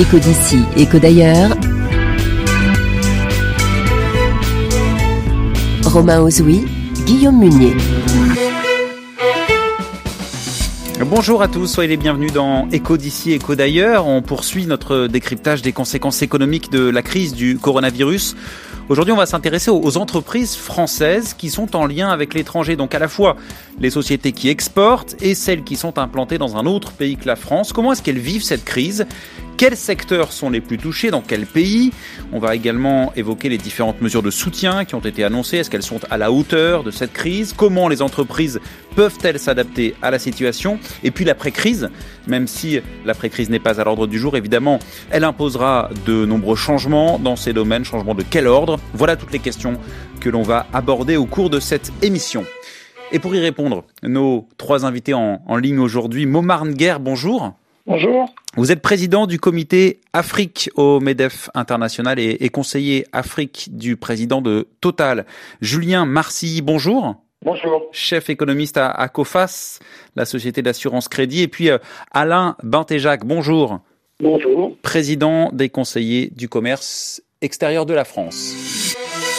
Écho d'ici, écho d'ailleurs. Romain Ozoui, Guillaume Munier. Bonjour à tous, soyez les bienvenus dans Écho d'ici, écho d'ailleurs. On poursuit notre décryptage des conséquences économiques de la crise du coronavirus. Aujourd'hui, on va s'intéresser aux entreprises françaises qui sont en lien avec l'étranger. Donc à la fois les sociétés qui exportent et celles qui sont implantées dans un autre pays que la France. Comment est-ce qu'elles vivent cette crise ? Quels secteurs sont les plus touchés ? Dans quel pays ? On va également évoquer les différentes mesures de soutien qui ont été annoncées. Est-ce qu'elles sont à la hauteur de cette crise ? Comment les entreprises peuvent-elles s'adapter à la situation ? Et puis l'après-crise, même si l'après-crise n'est pas à l'ordre du jour, évidemment, elle imposera de nombreux changements dans ces domaines. Changements de quel ordre ? Voilà toutes les questions que l'on va aborder au cours de cette émission. Et pour y répondre, nos trois invités en ligne aujourd'hui. Momar Nguer, bonjour. Bonjour. Vous êtes président du comité Afrique au MEDEF International et conseiller Afrique du président de Total. Julien Marcilly, bonjour. Bonjour. Chef économiste à Coface, la société d'assurance crédit. Et puis Alain Bentéjac, bonjour. Bonjour. Président des conseillers du commerce extérieur de la France.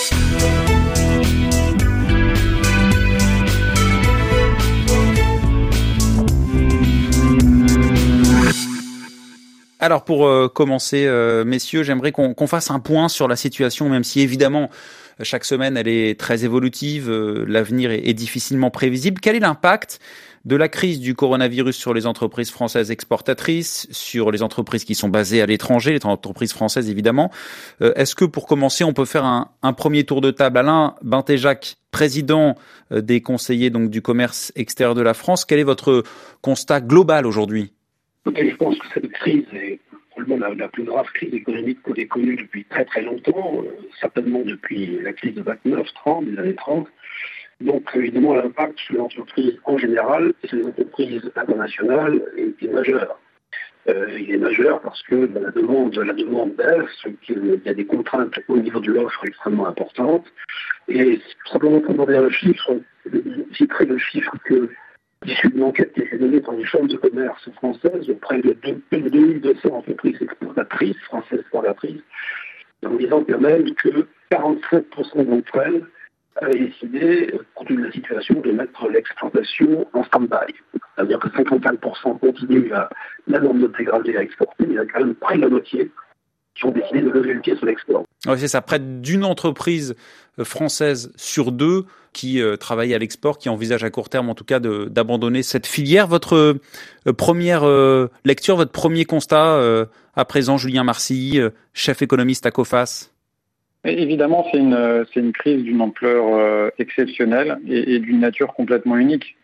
Alors pour commencer, messieurs, j'aimerais qu'on fasse un point sur la situation, même si évidemment chaque semaine elle est très évolutive, l'avenir est difficilement prévisible. Quel est l'impact de la crise du coronavirus sur les entreprises françaises exportatrices, sur les entreprises qui sont basées à l'étranger, les entreprises françaises évidemment ? Est-ce que pour commencer, on peut faire un premier tour de table ? Alain Bentéjac, président des conseillers donc du commerce extérieur de la France, quel est votre constat global aujourd'hui ? Je pense que cette crise est probablement la plus grave crise économique qu'on ait connue depuis très très longtemps, certainement depuis la crise de 29-30, des années 30. Donc évidemment l'impact sur les entreprises en général et sur les entreprises internationales est majeur. Il est majeur parce que la demande baisse, qu'il y a des contraintes au niveau de l'offre extrêmement importantes. Et simplement pour donner un chiffre, je citerai le chiffre issu d'une enquête qui a été donnée par les chambres de commerce françaises auprès de 2200 entreprises exportatrices, françaises exportatrices, en disant quand même que 47% d'entre elles avaient décidé, compte tenu de la situation, de mettre l'exportation en stand-by. C'est-à-dire que 55% continuent la norme de dégradée à exporter, mais il y a quand même près de la moitié qui ont décidé de lever le pied sur l'export. Oui, c'est ça, près d'une entreprise française sur deux qui travaille à l'export, qui envisage à court terme en tout cas d'abandonner cette filière. Votre première lecture, votre premier constat à présent, Julien Marcilly, chef économiste à Coface? Évidemment, c'est une crise d'une ampleur exceptionnelle et d'une nature complètement unique.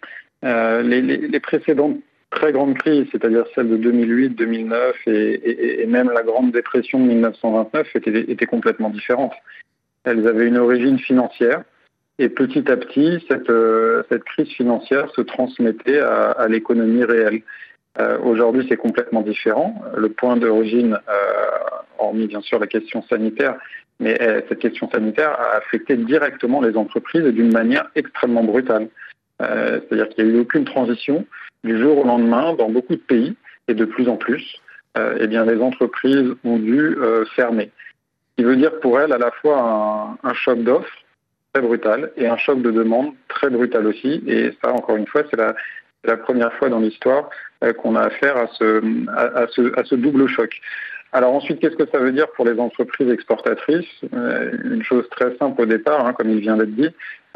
Les précédentes très grandes crises, c'est-à-dire celles de 2008, 2009 et même la Grande Dépression de 1929 étaient complètement différentes. Elles avaient une origine financière et petit à petit, cette crise financière se transmettait à l'économie réelle. Aujourd'hui, c'est complètement différent. Le point d'origine, hormis bien sûr la question sanitaire, mais cette question sanitaire a affecté directement les entreprises et d'une manière extrêmement brutale. C'est-à-dire qu'il n'y a eu aucune transition. Du jour au lendemain, dans beaucoup de pays, et de plus en plus, les entreprises ont dû fermer. Ce qui veut dire pour elles à la fois un choc d'offres très brutal et un choc de demande très brutal aussi. Et ça, encore une fois, c'est la première fois dans l'histoire qu'on a affaire à ce double choc. Alors ensuite, qu'est-ce que ça veut dire pour les entreprises exportatrices ? Une chose très simple au départ, comme il vient d'être dit,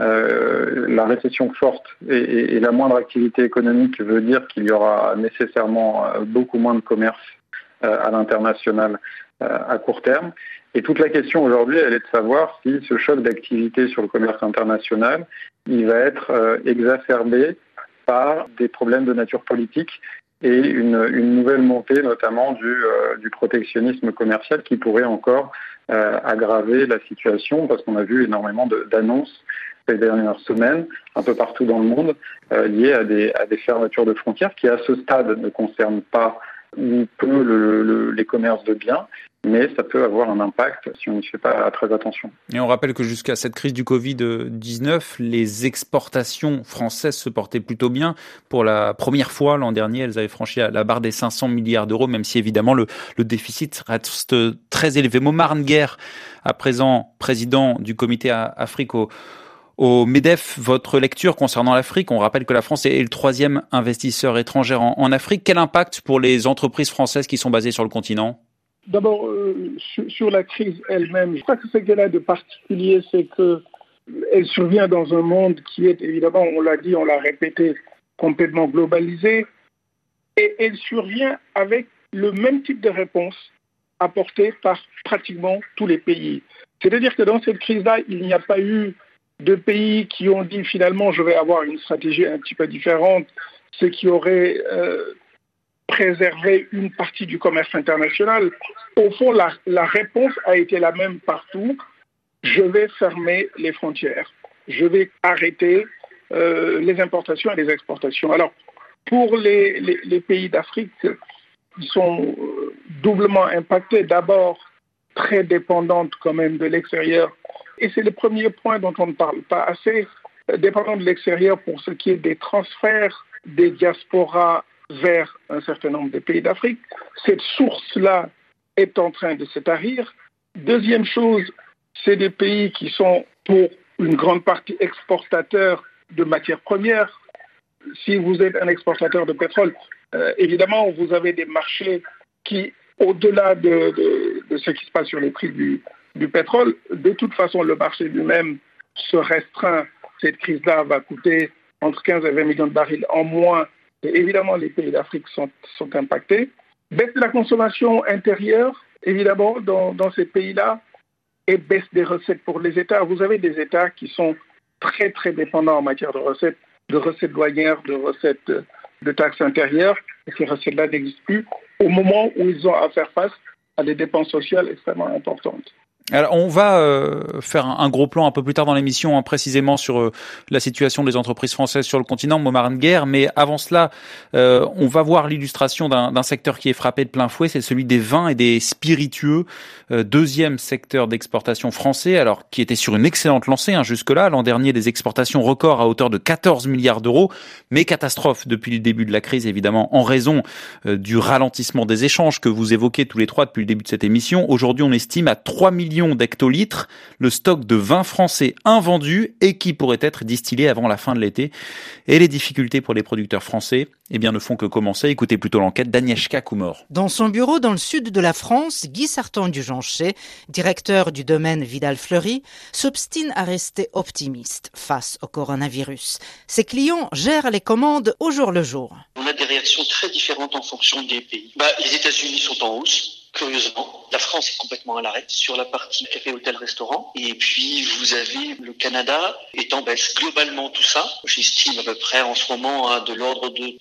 la récession forte et la moindre activité économique veut dire qu'il y aura nécessairement beaucoup moins de commerce à l'international à court terme. Et toute la question aujourd'hui, elle est de savoir si ce choc d'activité sur le commerce international, il va être exacerbé par des problèmes de nature politique et une nouvelle montée notamment du protectionnisme commercial qui pourrait encore aggraver la situation parce qu'on a vu énormément d'annonces ces dernières semaines un peu partout dans le monde liées à des fermetures de frontières qui à ce stade ne concernent pas où peut les commerces de biens, mais ça peut avoir un impact si on ne fait pas très attention. Et on rappelle que jusqu'à cette crise du Covid-19, les exportations françaises se portaient plutôt bien. Pour la première fois l'an dernier, elles avaient franchi la barre des 500 milliards d'euros, même si évidemment le déficit reste très élevé. Momar Nguer, à présent président du comité Afrique au MEDEF, votre lecture concernant l'Afrique, on rappelle que la France est le 3e investisseur étranger en Afrique. Quel impact pour les entreprises françaises qui sont basées sur le continent ? D'abord, sur la crise elle-même, je crois que ce qu'elle a de particulier, c'est qu'elle survient dans un monde qui est évidemment, on l'a dit, on l'a répété, complètement globalisé, et elle survient avec le même type de réponse apportée par pratiquement tous les pays. C'est-à-dire que dans cette crise-là, il n'y a pas eu de pays qui ont dit finalement je vais avoir une stratégie un petit peu différente, ce qui aurait préservé une partie du commerce international. Au fond, la réponse a été la même partout. Je vais fermer les frontières. Je vais arrêter les importations et les exportations. Alors, pour les pays d'Afrique, ils sont doublement impactés. D'abord, très dépendantes quand même de l'extérieur. Et c'est le premier point dont on ne parle pas assez, dépendant de l'extérieur pour ce qui est des transferts des diasporas vers un certain nombre de pays d'Afrique. Cette source-là est en train de se tarir. Deuxième chose, c'est des pays qui sont pour une grande partie exportateurs de matières premières. Si vous êtes un exportateur de pétrole, évidemment, vous avez des marchés qui, au-delà de ce qui se passe sur les prix du pétrole, de toute façon, le marché lui-même se restreint. Cette crise-là va coûter entre 15 et 20 millions de barils en moins. Et évidemment, les pays d'Afrique sont impactés. Baisse de la consommation intérieure, évidemment, dans ces pays-là, et baisse des recettes pour les États. Vous avez des États qui sont très, très dépendants en matière de recettes douanières, de recettes de taxes intérieures. Et ces recettes-là n'existent plus au moment où ils ont à faire face à des dépenses sociales extrêmement importantes. Alors, on va faire un gros plan un peu plus tard dans l'émission, précisément sur la situation des entreprises françaises sur le continent, Momar Nguer. Mais avant cela, on va voir l'illustration d'un secteur qui est frappé de plein fouet, c'est celui des vins et des spiritueux, deuxième secteur d'exportation français, alors qui était sur une excellente lancée jusque-là. L'an dernier, des exportations records à hauteur de 14 milliards d'euros, mais catastrophe depuis le début de la crise, évidemment, en raison du ralentissement des échanges que vous évoquez tous les trois depuis le début de cette émission. Aujourd'hui, on estime à 3 millions d'hectolitres le stock de vin français invendu et qui pourrait être distillé avant la fin de l'été. Et les difficultés pour les producteurs français, ne font que commencer. Écoutez plutôt l'enquête d'Agnieszka Kumor. Dans son bureau dans le sud de la France, Guy Sarton du Joncher, directeur du domaine Vidal-Fleury, s'obstine à rester optimiste face au coronavirus. Ses clients gèrent les commandes au jour le jour. On a des réactions très différentes en fonction des pays. Les États-Unis sont en hausse. Curieusement, la France est complètement à l'arrêt sur la partie café, hôtel, restaurant. Et puis, vous avez le Canada est en baisse. Globalement, tout ça, j'estime à peu près en ce moment à de l'ordre de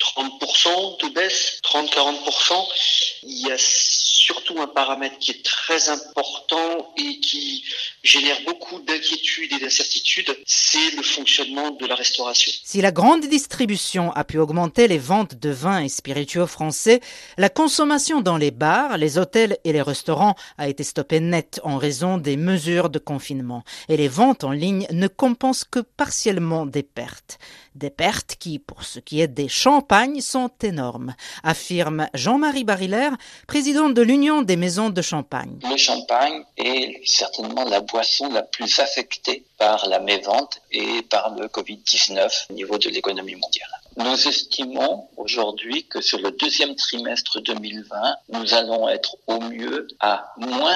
30% de baisse, 30-40%. Il y a surtout un paramètre qui est très important et qui génère beaucoup d'inquiétudes et d'incertitudes, c'est le fonctionnement de la restauration. Si la grande distribution a pu augmenter les ventes de vins et spiritueux français, la consommation dans les bars, les hôtels et les restaurants a été stoppée net en raison des mesures de confinement. Et les ventes en ligne ne compensent que partiellement des pertes. Des pertes qui, pour ce qui est des champagnes, sont énormes, affirme Jean-Marie Barillère, président de l'Union des maisons de champagne. Le champagne est certainement la boisson la plus affectée par la mévente et par le Covid-19 au niveau de l'économie mondiale. Nous estimons aujourd'hui que sur le deuxième trimestre 2020, nous allons être au mieux à moins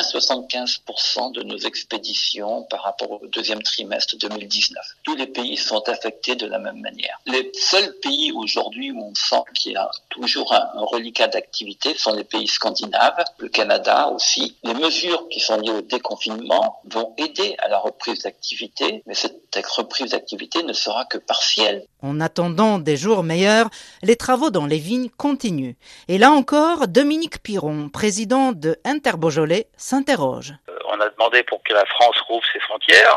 75% de nos expéditions par rapport au deuxième trimestre 2019. Tous les pays sont affectés de la même manière. Les seuls pays aujourd'hui où on sent qu'il y a toujours un reliquat d'activité sont les pays scandinaves, le Canada aussi. Les mesures qui sont liées au déconfinement vont aider à la reprise d'activité, mais cette reprise d'activité ne sera que partielle. En attendant des jours meilleurs, les travaux dans les vignes continuent. Et là encore, Dominique Piron, président de Inter Beaujolais, s'interroge. On a demandé pour que la France rouvre ses frontières,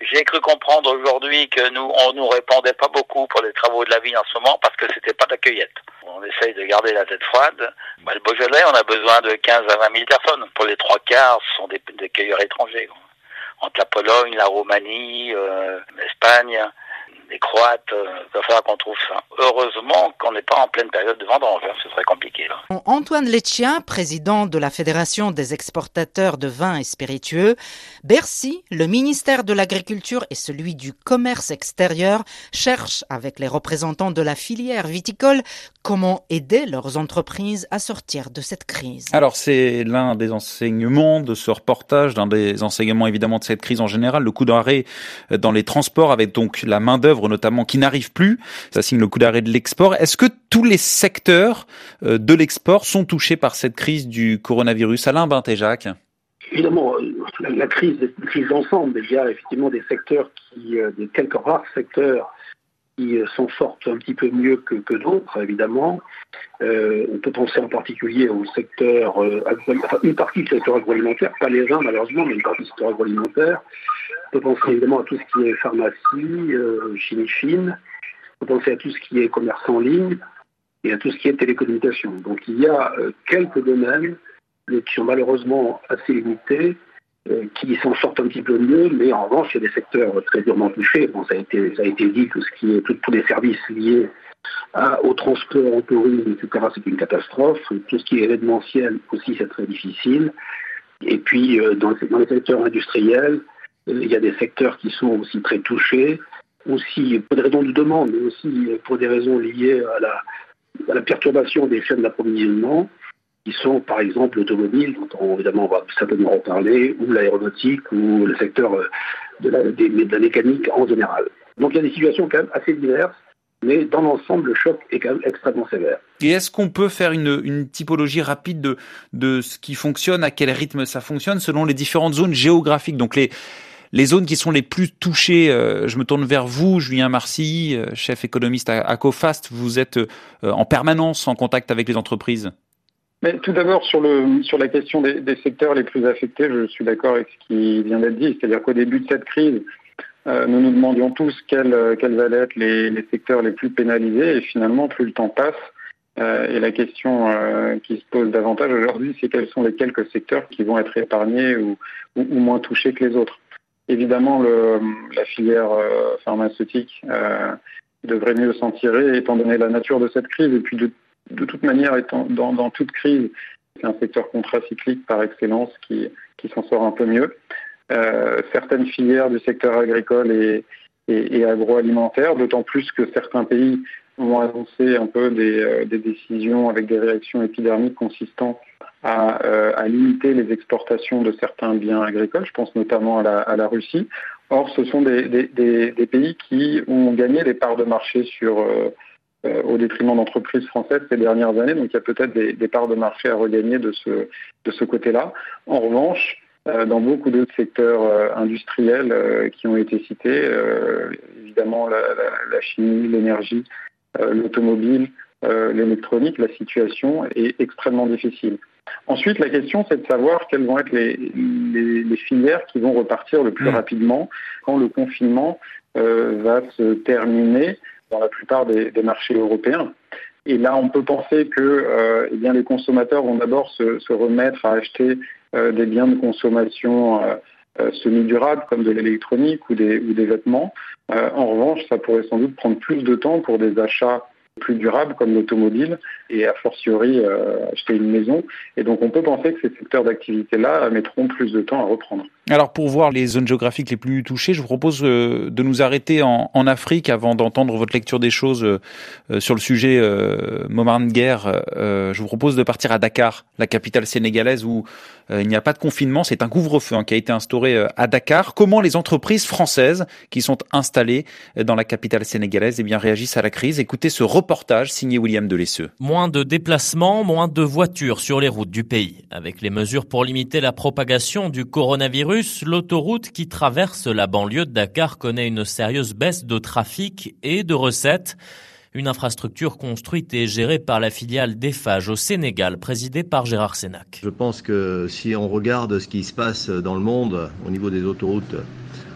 J'ai cru comprendre aujourd'hui que on nous répondait pas beaucoup pour les travaux de la vigne en ce moment parce que c'était pas de la cueillette. On essaye de garder la tête froide. Le Beaujolais, on a besoin de 15 à 20 000 personnes. Pour les 3/4, ce sont des cueilleurs étrangers. Entre la Pologne, la Roumanie, l'Espagne, les Croates, il va falloir qu'on trouve ça. Heureusement qu'on n'est pas en pleine période de vendange, ce serait compliqué là. Antoine Leccia, président de la Fédération des exportateurs de vins et spiritueux, Bercy, le ministère de l'Agriculture et celui du Commerce extérieur cherchent avec les représentants de la filière viticole comment aider leurs entreprises à sortir de cette crise. Alors c'est l'un des enseignements de ce reportage, l'un des enseignements évidemment de cette crise en général, le coup d'arrêt dans les transports avec donc la main-d'œuvre notamment qui n'arrive plus. Ça signe le coup d'arrêt de l'export. Est-ce que tous les secteurs de l'export sont touchés par cette crise du coronavirus? Alain Bintéjac. Évidemment, la crise est une crise d'ensemble. Il y a effectivement des secteurs des quelques rares secteurs qui s'en sortent un petit peu mieux que d'autres, évidemment. On peut penser en particulier au secteur une partie du secteur agroalimentaire, pas les vins malheureusement, mais une partie du secteur agroalimentaire. On peut penser évidemment à tout ce qui est pharmacie, chimie fine. On peut penser à tout ce qui est commerce en ligne et à tout ce qui est télécommunication. Donc il y a quelques domaines qui sont malheureusement assez limités, qui s'en sortent un petit peu mieux, mais en revanche, il y a des secteurs très durement touchés. Bon, ça a été dit, tout ce qui est tous les services liés au transport, au tourisme, etc., c'est une catastrophe. Tout ce qui est événementiel aussi, c'est très difficile. Et puis, dans les secteurs industriels, il y a des secteurs qui sont aussi très touchés, aussi pour des raisons de demande, mais aussi pour des raisons liées à la perturbation des chaînes d'approvisionnement, qui sont par exemple l'automobile, dont évidemment on va certainement reparler, ou l'aéronautique, ou le secteur de la mécanique en général. Donc il y a des situations quand même assez diverses, mais dans l'ensemble, le choc est quand même extrêmement sévère. Et est-ce qu'on peut faire une typologie rapide de ce qui fonctionne, à quel rythme ça fonctionne, selon les différentes zones géographiques? Donc les zones qui sont les plus touchées, je me tourne vers vous, Julien Marcy, chef économiste à Cofast, vous êtes en permanence en contact avec les entreprises. Mais tout d'abord, sur la question des secteurs les plus affectés, je suis d'accord avec ce qui vient d'être dit. C'est-à-dire qu'au début de cette crise, nous nous demandions tous quels allaient être les secteurs les plus pénalisés. Et finalement, plus le temps passe, et la question qui se pose davantage aujourd'hui, c'est quels sont les quelques secteurs qui vont être épargnés ou moins touchés que les autres. Évidemment, la filière pharmaceutique devrait mieux s'en tirer, étant donné la nature de cette crise. Et puis, de toute manière, étant dans toute crise, c'est un secteur contracyclique par excellence qui s'en sort un peu mieux. Certaines filières du secteur agricole et agroalimentaire, d'autant plus que certains pays ont annoncé un peu des décisions avec des réactions épidermiques consistant à limiter les exportations de certains biens agricoles. Je pense notamment à la Russie. Or, ce sont des pays qui ont gagné des parts de marché au détriment d'entreprises françaises ces dernières années. Donc, il y a peut-être des parts de marché à regagner de ce côté-là. En revanche, dans beaucoup d'autres secteurs industriels qui ont été cités, évidemment la chimie, l'énergie, l'automobile, l'électronique, la situation est extrêmement difficile. Ensuite, la question, c'est de savoir quelles vont être les filières qui vont repartir le plus rapidement quand le confinement va se terminer dans la plupart des marchés européens. Et là, on peut penser que les consommateurs vont d'abord se remettre à acheter des biens de consommation semi-durables comme de l'électronique ou des vêtements. En revanche, ça pourrait sans doute prendre plus de temps pour des achats plus durables comme l'automobile et a fortiori acheter une maison. Et donc on peut penser que ces secteurs d'activité-là mettront plus de temps à reprendre. Alors pour voir les zones géographiques les plus touchées, je vous propose de nous arrêter en Afrique avant d'entendre votre lecture des choses sur le sujet moment de guerre. Je vous propose de partir à Dakar, la capitale sénégalaise où il n'y a pas de confinement. C'est un couvre-feu qui a été instauré à Dakar. Comment les entreprises françaises qui sont installées dans la capitale sénégalaise réagissent à la crise? Écoutez ce reportage signé William Delesseux. Moins de déplacements, moins de voitures sur les routes du pays. Avec les mesures pour limiter la propagation du coronavirus, l'autoroute qui traverse la banlieue de Dakar connaît une sérieuse baisse de trafic et de recettes. Une infrastructure construite et gérée par la filiale d'Eiffage au Sénégal, présidée par Gérard Sénac. Je pense que si on regarde ce qui se passe dans le monde au niveau des autoroutes,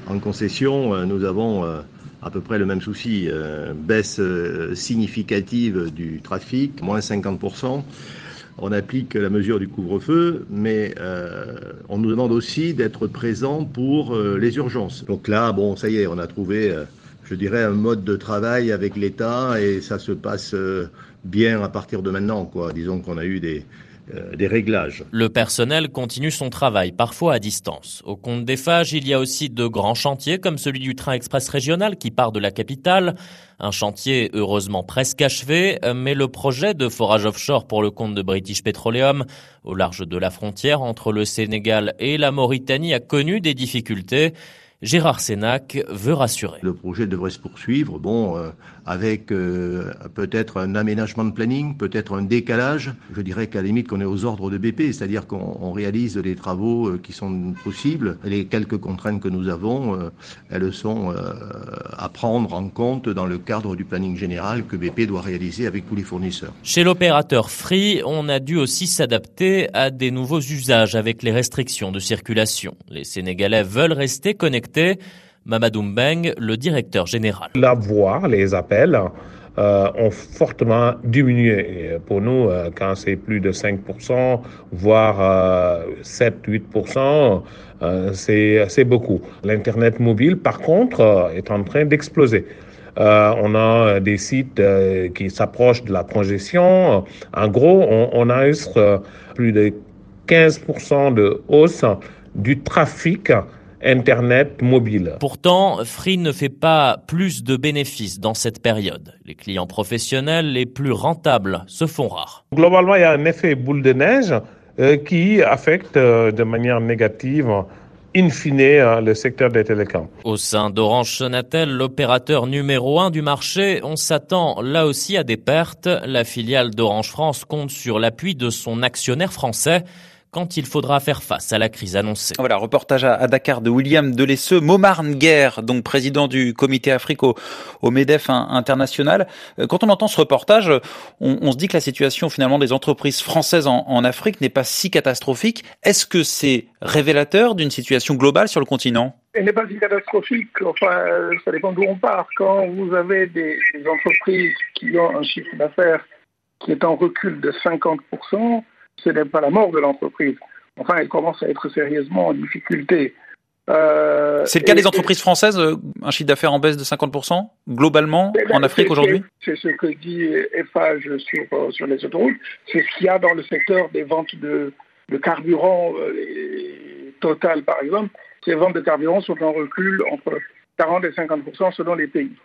En concession, nous avons à peu près le même souci, baisse significative du trafic, moins 50%. On applique la mesure du couvre-feu, mais on nous demande aussi d'être présents pour les urgences. Donc là, bon, ça y est, on a trouvé, je dirais, un mode de travail avec l'État et ça se passe bien à partir de maintenant, quoi. Disons qu'on a eu des réglages. Le personnel continue son travail, parfois à distance. Au compte d'Eiffage, il y a aussi de grands chantiers comme celui du train express régional qui part de la capitale. Un chantier heureusement presque achevé, mais le projet de forage offshore pour le compte de British Petroleum, au large de la frontière entre le Sénégal et la Mauritanie, a connu des difficultés. Gérard Sénac veut rassurer. Le projet devrait se poursuivre, avec peut-être un aménagement de planning, peut-être un décalage. Je dirais qu'à la limite qu'on est aux ordres de BP, c'est-à-dire qu'on réalise les travaux qui sont possibles. Les quelques contraintes que nous avons, elles sont à prendre en compte dans le cadre du planning général que BP doit réaliser avec tous les fournisseurs. Chez l'opérateur Free, on a dû aussi s'adapter à des nouveaux usages avec les restrictions de circulation. Les Sénégalais veulent rester connectés. Mamadou Mbeng, le directeur général. La voix, les appels ont fortement diminué. Pour nous, quand c'est plus de 5%, voire 7-8%, c'est beaucoup. L'Internet mobile, par contre, est en train d'exploser. On a des sites qui s'approchent de la congestion. En gros, on enregistre plus de 15% de hausse du trafic Internet mobile. Pourtant, Free ne fait pas plus de bénéfices dans cette période. Les clients professionnels les plus rentables se font rares. Globalement, il y a un effet boule de neige qui affecte de manière négative in fine le secteur des télécoms. Au sein d'Orange Sonatel, l'opérateur numéro 1 du marché, on s'attend là aussi à des pertes. La filiale d'Orange France compte sur l'appui de son actionnaire français quand il faudra faire face à la crise annoncée. Voilà, reportage à Dakar de William Delesseux, Momar Nguer, donc président du comité Afrique au MEDEF international. Quand on entend ce reportage, on se dit que la situation finalement des entreprises françaises en Afrique n'est pas si catastrophique. Est-ce que c'est révélateur d'une situation globale sur le continent ? Elle n'est pas si catastrophique, ça dépend d'où on part. Quand vous avez des entreprises qui ont un chiffre d'affaires qui est en recul de 50%, ce n'est pas la mort de l'entreprise. Enfin, elle commence à être sérieusement en difficulté. C'est le cas des entreprises françaises, un chiffre d'affaires en baisse de 50% globalement en Afrique aujourd'hui ? C'est ce que dit Eiffage sur les autoroutes. C'est ce qu'il y a dans le secteur des ventes de carburant. Total, par exemple, ces ventes de carburant sont en recul entre 40 et 50% selon les pays.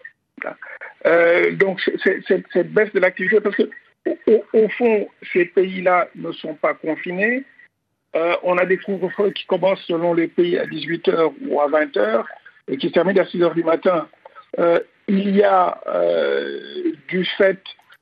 Donc, cette baisse de l'activité, parce que au fond, ces pays-là ne sont pas confinés. On a des couvre-feux qui commencent selon les pays à 18h ou à 20h et qui se terminent à 6h du matin. Il y a, du fait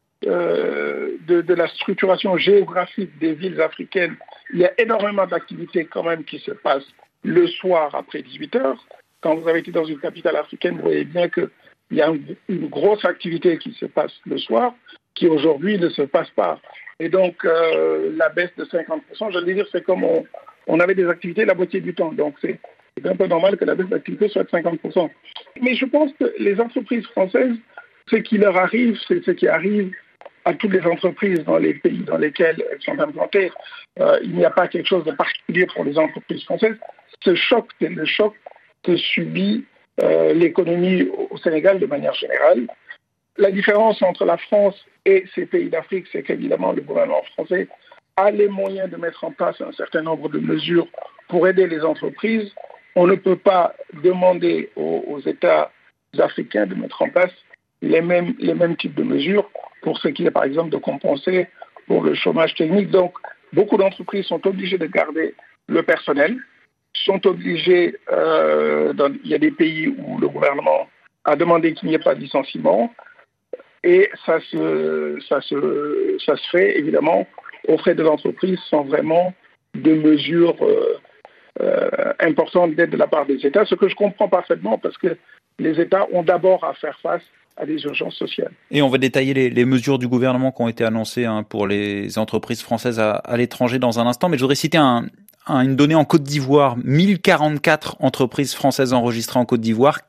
de la structuration géographique des villes africaines, il y a énormément d'activités quand même qui se passent le soir après 18h. Quand vous avez été dans une capitale africaine, vous voyez bien qu'il y a une grosse activité qui se passe le soir, qui aujourd'hui ne se passe pas. Et donc, la baisse de 50%, je veux dire, c'est comme on avait des activités la moitié du temps. Donc, c'est un peu normal que la baisse d'activité soit de 50%. Mais je pense que les entreprises françaises, ce qui leur arrive, c'est ce qui arrive à toutes les entreprises dans les pays dans lesquels elles sont implantées. Il n'y a pas quelque chose de particulier pour les entreprises françaises. Ce choc, c'est le choc que subit l'économie au Sénégal de manière générale. La différence entre la France et ces pays d'Afrique, c'est qu'évidemment, le gouvernement français a les moyens de mettre en place un certain nombre de mesures pour aider les entreprises. On ne peut pas demander aux États africains de mettre en place les mêmes types de mesures pour ce qui est, par exemple, de compenser pour le chômage technique. Donc, beaucoup d'entreprises sont obligées de garder le personnel, sont obligées, il y a des pays où le gouvernement a demandé qu'il n'y ait pas de licenciement, et ça se fait évidemment aux frais de l'entreprise sans vraiment de mesures importantes d'aide de la part des États, ce que je comprends parfaitement parce que les États ont d'abord à faire face à des urgences sociales. Et on va détailler les mesures du gouvernement qui ont été annoncées pour les entreprises françaises à l'étranger dans un instant, mais je voudrais citer un une donnée en Côte d'Ivoire, 1044 entreprises françaises enregistrées en Côte d'Ivoire,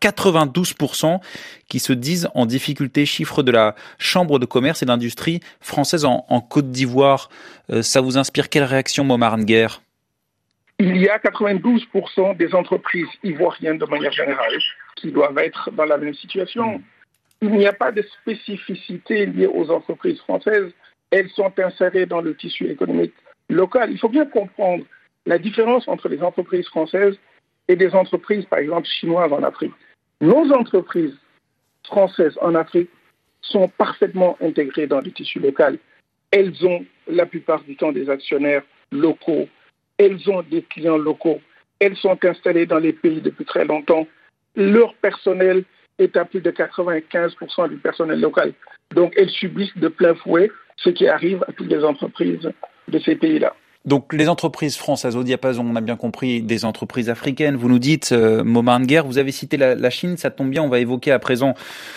92% qui se disent en difficulté, chiffre de la Chambre de commerce et d'industrie française en Côte d'Ivoire. Ça vous inspire quelle réaction, Momar Nguer ? Il y a 92% des entreprises ivoiriennes de manière générale qui doivent être dans la même situation. Il n'y a pas de spécificité liée aux entreprises françaises. Elles sont insérées dans le tissu économique local. Il faut bien comprendre la différence entre les entreprises françaises et des entreprises, par exemple, chinoises en Afrique. Nos entreprises françaises en Afrique sont parfaitement intégrées dans le tissu local. Elles ont la plupart du temps des actionnaires locaux. Elles ont des clients locaux. Elles sont installées dans les pays depuis très longtemps. Leur personnel est à plus de 95% du personnel local. Donc, elles subissent de plein fouet ce qui arrive à toutes les entreprises de ces pays-là. Donc, les entreprises françaises au diapason, on a bien compris, des entreprises africaines. Vous nous dites, Momar Nguer, vous avez cité la Chine, ça tombe bien, on va évoquer à présent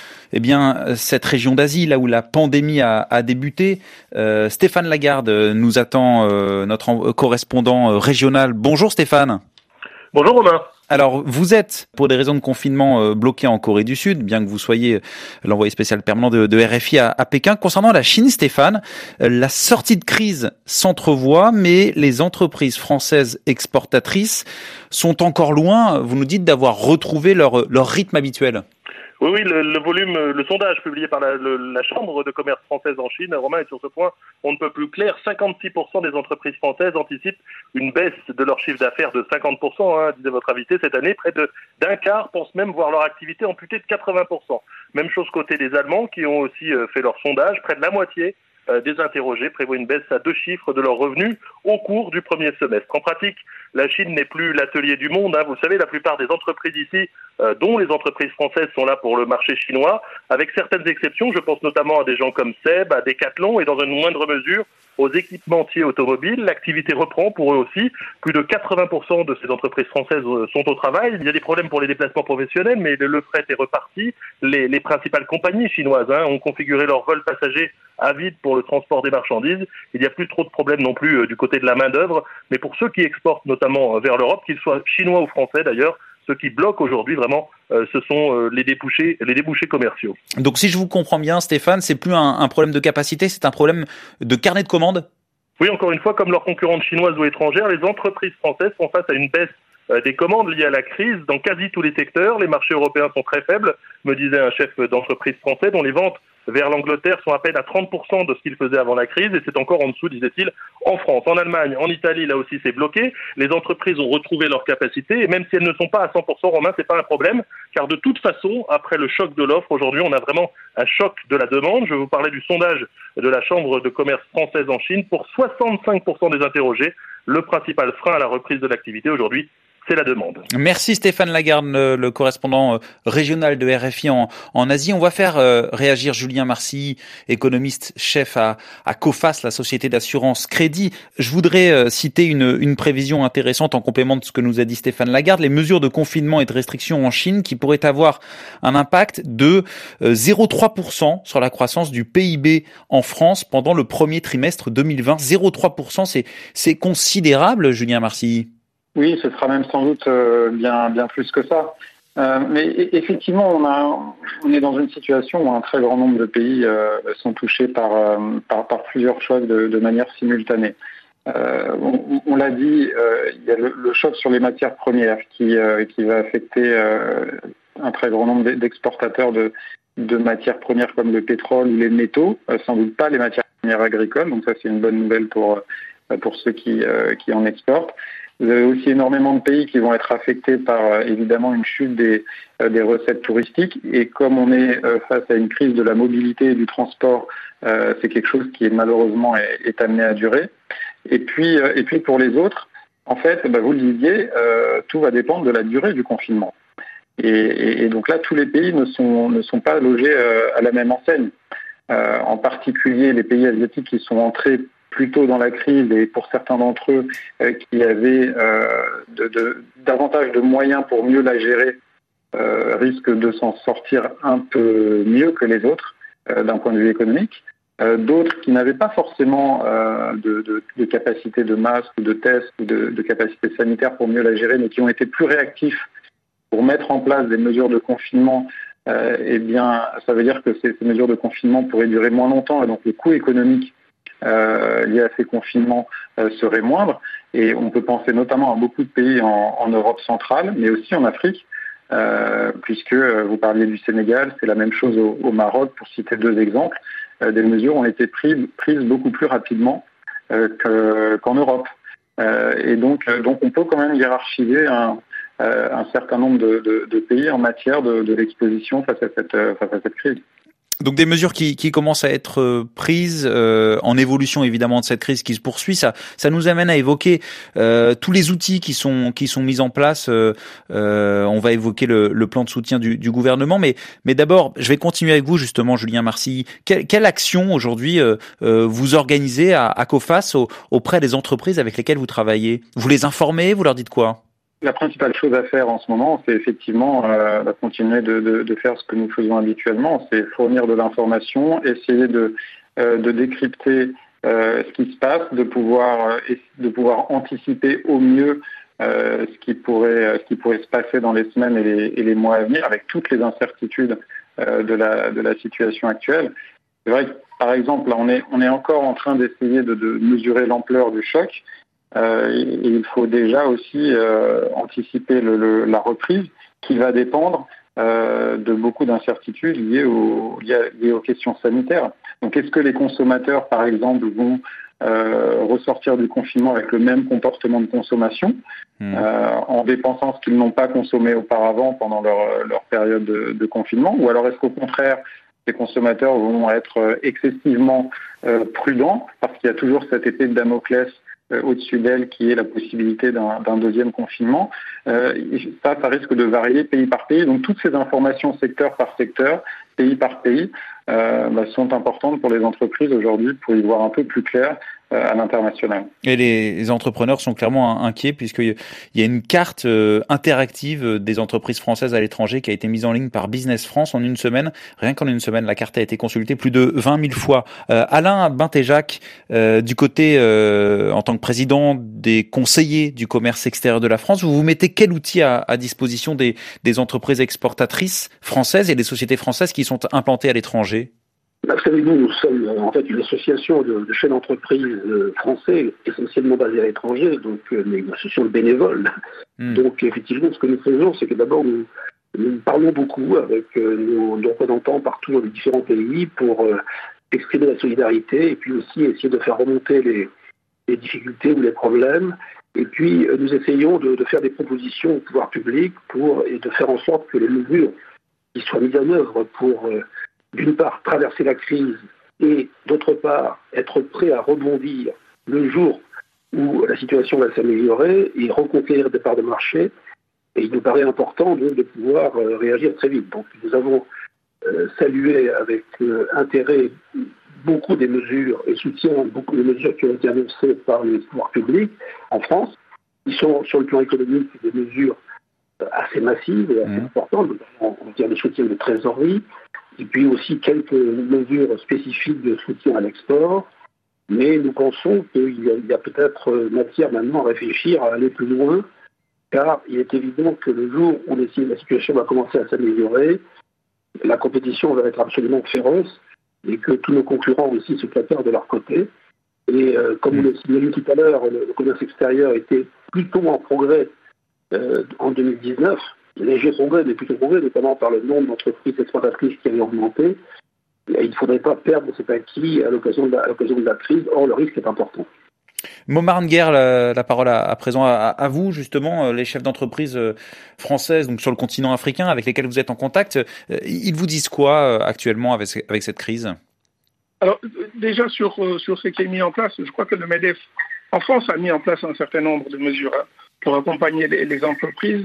cette région d'Asie, là où la pandémie a débuté. Stéphane Lagarde nous attend, notre correspondant régional. Bonjour Stéphane. Bonjour Romain. Alors, vous êtes, pour des raisons de confinement, bloqué en Corée du Sud, bien que vous soyez l'envoyé spécial permanent de RFI à Pékin. Concernant la Chine, Stéphane, la sortie de crise s'entrevoit, mais les entreprises françaises exportatrices sont encore loin, vous nous dites, d'avoir retrouvé leur rythme habituel. Oui, le volume, le sondage publié par la Chambre de commerce française en Chine, Romain, est sur ce point, on ne peut plus clair. 56% des entreprises françaises anticipent une baisse de leur chiffre d'affaires de 50%, disait votre invité, cette année. Près d'un quart pensent même voir leur activité amputée de 80%. Même chose côté des Allemands qui ont aussi fait leur sondage. Près de la moitié des interrogés prévoient une baisse à 2 chiffres de leurs revenus au cours du premier semestre. En pratique, la Chine n'est plus l'atelier du monde. Vous savez, la plupart des entreprises ici, dont les entreprises françaises, sont là pour le marché chinois, avec certaines exceptions. Je pense notamment à des gens comme Seb, à Decathlon et dans une moindre mesure aux équipementiers automobiles. L'activité reprend pour eux aussi. Plus de 80% de ces entreprises françaises sont au travail. Il y a des problèmes pour les déplacements professionnels, mais le fret est reparti. Les principales compagnies chinoises ont configuré leurs vols passagers à vide pour le transport des marchandises. Il n'y a plus trop de problèmes non plus du côté de la main-d'œuvre. Mais pour ceux qui exportent notamment vers l'Europe, qu'ils soient chinois ou français d'ailleurs, ce qui bloque aujourd'hui vraiment, ce sont les débouchés commerciaux. Donc si je vous comprends bien, Stéphane, c'est plus un problème de capacité, c'est un problème de carnet de commandes ? Oui, encore une fois, comme leurs concurrentes chinoises ou étrangères, les entreprises françaises font face à une baisse des commandes liées à la crise dans quasi tous les secteurs. Les marchés européens sont très faibles, me disait un chef d'entreprise français, dont les ventes vers l'Angleterre sont à peine à 30% de ce qu'ils faisaient avant la crise, et c'est encore en dessous, disait-il, en France. En Allemagne, en Italie, là aussi c'est bloqué. Les entreprises ont retrouvé leur capacité, et même si elles ne sont pas à 100%, Romain, c'est pas un problème, car de toute façon, après le choc de l'offre, aujourd'hui on a vraiment un choc de la demande. Je vais vous parler du sondage de la Chambre de commerce française en Chine. Pour 65% des interrogés, le principal frein à la reprise de l'activité aujourd'hui, c'est la demande. Merci Stéphane Lagarde, le correspondant régional de RFI en Asie. On va faire réagir Julien Marcilly, économiste chef à Coface, la société d'assurance Crédit. Je voudrais citer une prévision intéressante en complément de ce que nous a dit Stéphane Lagarde. Les mesures de confinement et de restriction en Chine qui pourraient avoir un impact de 0,3% sur la croissance du PIB en France pendant le premier trimestre 2020. 0,3%, c'est considérable, Julien Marcilly. Oui, ce sera même sans doute bien plus que ça. Mais effectivement, on est dans une situation où un très grand nombre de pays sont touchés par plusieurs chocs de manière simultanée. On l'a dit, il y a le choc sur les matières premières qui va affecter un très grand nombre d'exportateurs de matières premières comme le pétrole ou les métaux, sans doute pas les matières premières agricoles. Donc ça, c'est une bonne nouvelle pour ceux qui en exportent. Vous avez aussi énormément de pays qui vont être affectés par évidemment une chute des recettes touristiques. Et comme on est face à une crise de la mobilité et du transport, c'est quelque chose qui malheureusement est amené à durer. Et puis pour les autres, en fait, vous le disiez, tout va dépendre de la durée du confinement. Et donc là, tous les pays ne sont pas logés à la même enseigne. En particulier les pays asiatiques qui sont entrés plus tôt dans la crise et pour certains d'entre eux qui avaient davantage de moyens pour mieux la gérer risquent de s'en sortir un peu mieux que les autres d'un point de vue économique. d'autres qui n'avaient pas forcément de capacité de masque ou de test ou de capacité sanitaire pour mieux la gérer, mais qui ont été plus réactifs pour mettre en place des mesures de confinement, eh bien, ça veut dire que ces mesures de confinement pourraient durer moins longtemps et donc le coût économique lié à ces confinements serait moindre. Et on peut penser notamment à beaucoup de pays en Europe centrale, mais aussi en Afrique, puisque vous parliez du Sénégal, c'est la même chose au Maroc, pour citer 2 exemples. Des mesures ont été prises beaucoup plus rapidement qu'en Europe. Et donc on peut quand même hiérarchiser un certain nombre de pays en matière de l'exposition face à cette crise. Donc des mesures qui commencent à être prises en évolution évidemment de cette crise qui se poursuit. Ça nous amène à évoquer tous les outils qui sont mis en place. On va évoquer le plan de soutien du gouvernement, mais d'abord je vais continuer avec vous justement, Julien Marcilly. Quelle action aujourd'hui vous organisez à COFAS auprès des entreprises avec lesquelles vous travaillez? Vous les informez? Vous leur dites quoi? La principale chose à faire en ce moment, c'est effectivement continuer de faire ce que nous faisons habituellement, c'est fournir de l'information, essayer de décrypter ce qui se passe, de pouvoir anticiper au mieux ce qui pourrait se passer dans les semaines et les mois à venir, avec toutes les incertitudes de la situation actuelle. C'est vrai que, par exemple, là, on est encore en train d'essayer de mesurer l'ampleur du choc. Et il faut déjà aussi anticiper la reprise qui va dépendre de beaucoup d'incertitudes liées aux questions sanitaires. Donc est-ce que les consommateurs, par exemple, vont ressortir du confinement avec le même comportement de consommation en dépensant ce qu'ils n'ont pas consommé auparavant pendant leur période de confinement, ou alors est-ce qu'au contraire les consommateurs vont être excessivement prudents parce qu'il y a toujours cette épée de Damoclès au-dessus d'elle qui est la possibilité d'un deuxième confinement. Ça risque de varier pays par pays. Donc toutes ces informations secteur par secteur, pays par pays, sont importantes pour les entreprises aujourd'hui pour y voir un peu plus clair à l'international. Et les entrepreneurs sont clairement inquiets puisqu'il y a une carte interactive des entreprises françaises à l'étranger qui a été mise en ligne par Business France en une semaine. Rien qu'en une semaine, la carte a été consultée plus de 20 000 fois. Alain Bentéjac, du côté, en tant que président des conseillers du commerce extérieur de la France, vous mettez quel outil à disposition des entreprises exportatrices françaises et des sociétés françaises qui sont implantées à l'étranger? Vous savez, nous sommes en fait une association de chefs d'entreprise français, essentiellement basés à l'étranger, donc une association de bénévoles. Donc effectivement, ce que nous faisons, c'est que d'abord nous parlons beaucoup avec nos représentants partout dans les différents pays pour exprimer la solidarité et puis aussi essayer de faire remonter les difficultés ou les problèmes. Et puis nous essayons de faire des propositions au pouvoir public et de faire en sorte que les mesures qui soient mises en œuvre pour d'une part, traverser la crise et d'autre part, être prêt à rebondir le jour où la situation va s'améliorer et reconquérir des parts de marché. Et il nous paraît important de pouvoir réagir très vite. Donc nous avons salué avec intérêt beaucoup des mesures et soutien beaucoup des mesures qui ont été annoncées par les pouvoirs publics en France. Ils sont sur le plan économique des mesures assez massives et assez importantes, notamment en termes de soutien de trésorerie. Et puis aussi quelques mesures spécifiques de soutien à l'export. Mais nous pensons qu'il y a peut-être matière maintenant à réfléchir, à aller plus loin, car il est évident que le jour où la situation va commencer à s'améliorer, la compétition va être absolument féroce et que tous nos concurrents aussi se préparent de leur côté. Et comme vous le signaliez tout à l'heure, le commerce extérieur était plutôt en progrès en 2019, léger progrès, mais plutôt progrès, notamment par le nombre d'entreprises exportatrices qui avaient augmenté. Il ne faudrait pas perdre cet acquis à l'occasion de la crise. Or, le risque est important. Momar Nguer, la parole à présent à vous, justement, les chefs d'entreprise françaises donc sur le continent africain avec lesquels vous êtes en contact. Ils vous disent quoi actuellement avec cette crise? Alors, déjà sur ce qui est mis en place, je crois que le MEDEF en France a mis en place un certain nombre de mesures pour accompagner les entreprises.